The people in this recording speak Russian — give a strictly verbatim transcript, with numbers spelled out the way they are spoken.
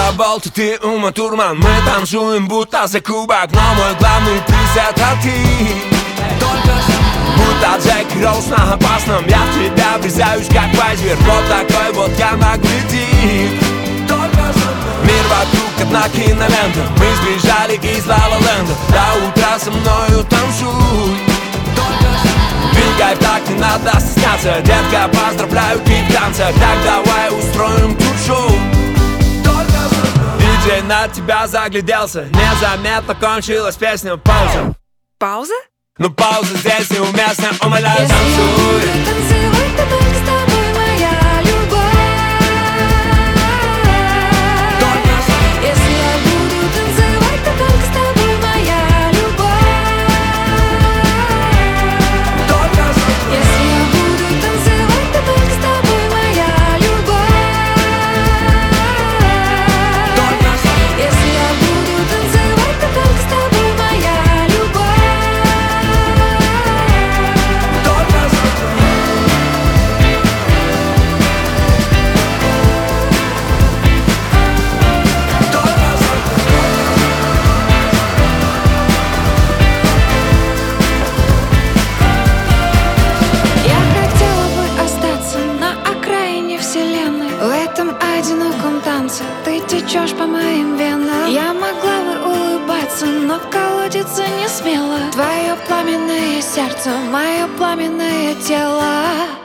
Я болт, ты Ума Турман. Мы танцуем будто за кубок, но мой главный приз это ты. Будто Джеки Роуз на опасном, я в тебя врезаюсь как вайзер. Вот такой вот я магнетик. Мир вокруг одна кинолента. Мы сбежали из Ла-Ла-Ленда. До утра со мною танцуй. Двигай так, не надо стесняться. Детка, поздравляю, ты в танцах. Так давай устроим тут шоу. Диджей на тебя загляделся. Незаметно кончилась песня. Пауза. Пауза? Ну пауза здесь неуместна. Умоляю, танцуй. Танцевать, то только с тобой, моя любовь. Если я буду танцевать, то только с тобой, моя любовь. Если я буду танцевать, то только с тобой, моя любовь. Если я буду танцевать, то только с тобой, моя любовь. Я хотела бы остаться на окраине вселенной. В этом одиноком танце ты течешь по моим венам. Я могла бы улыбаться, но колодиться не смела. Твое пламенное сердце, мое пламенное тело.